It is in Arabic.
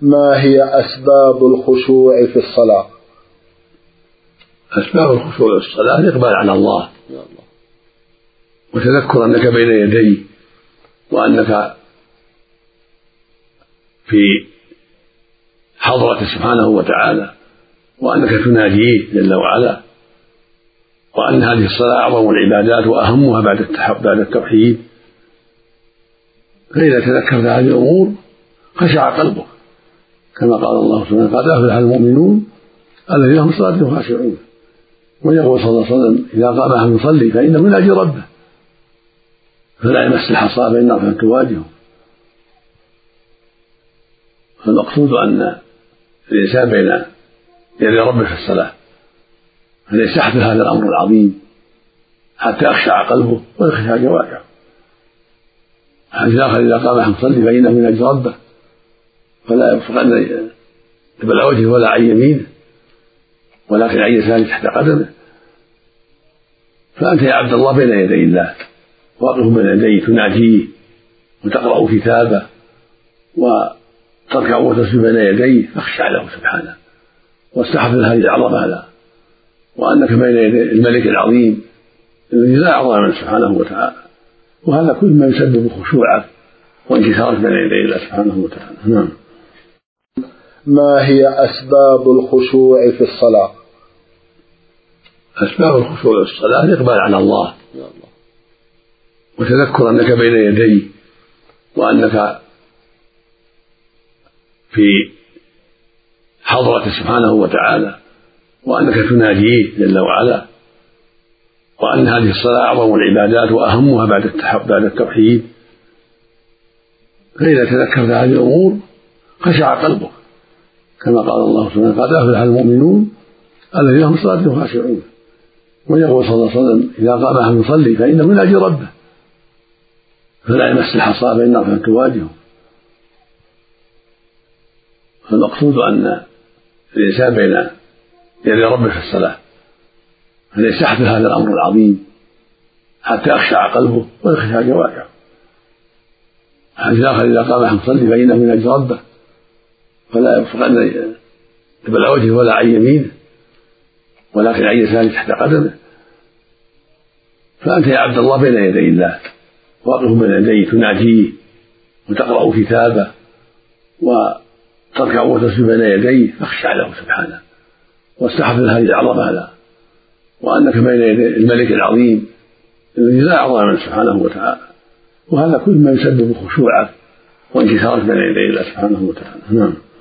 ما هي أسباب الخشوع في الصلاة؟ أسباب الخشوع في الصلاة الإقبال على الله وتذكر أنك بين يديه وأنك في حضرة سبحانه وتعالى وأنك تناجيه جل وعلا، وأن هذه الصلاة أعظم العبادات وأهمها بعد التوحيد. فإذا تذكرت هذه الأمور خشع قلبك، كما قال الله سبحانه: قد أفلح المؤمنون الذين هم في صلاتهم خاشعون. ويقول صلى الله عليه وسلم: إذا قام أحد يصلي فإنه يناجي ربه فلا يمس الحصى فإنها تواجهه. فالمقصود أن الإنسان بين يدي ربه في الصلاة فليستحضر هذا الأمر العظيم حتى يخشع قلبه ويخشع جوارحه. حديث آخر: إذا قام أحد يصلي فإنه يناجي ربه فلا يبصقن قبل وجهه ولا عن يمينه ولكن عن يساره تحت قدمه. فأنت يا عبد الله بين يدي الله، واقف بين يديه تناجيه وتقرأ كتابه وتركع وتسجد بين يديه، فاخشع له سبحانه واستحضر هذه العظمة له، وأنك بين يدي الملك العظيم الذي لا أعظم منه سبحانه وتعالى. وهذا كل ما يسبب خشوعك وانكسارك بين يدي الله سبحانه وتعالى. نعم. ما هي أسباب الخشوع في الصلاة؟ أسباب الخشوع في الصلاة الإقبال على الله وتذكر أنك بين يديه وأنك في حضرة سبحانه وتعالى وأنك تناجيه جل وعلا، وأن هذه الصلاة أعظم العبادات وأهمها بعد التوحيد. فإذا تذكرت هذه الأمور خشع قلبك، كما قال الله سبحانه: قد أفلح المؤمنون الذين هم في صلاتهم خاشعون. ويقول صلى الله عليه وسلم: إذا قام أحد يصلي فإنه يناجي ربه فلا يمس الحصى فإنها تواجهه. فالمقصود أن الإنسان بين يدي ربه في الصلاة فليستحضر هذا الأمر العظيم حتى يخشع قلبه ويخشع جوارحه. حديث آخر: إذا قام أحد يصلي فإنه يناجي ربه فلا يبصقن قبل وجهه ولا عن يمينه ولكن عن يساره تحت قدمه. فأنت يا عبد الله بين يدي الله، واقف بين يديه تناجيه وتقرأ كتابه وتركع وتسجد بين يديه، فاخشع له سبحانه واستحضر هذه العظمة له، وأنك بين يدي الملك العظيم الذي لا أعظم منه سبحانه وتعالى. وهذا كل ما يسبب خشوعك وانكسارك بين يدي الله سبحانه وتعالى. نعم.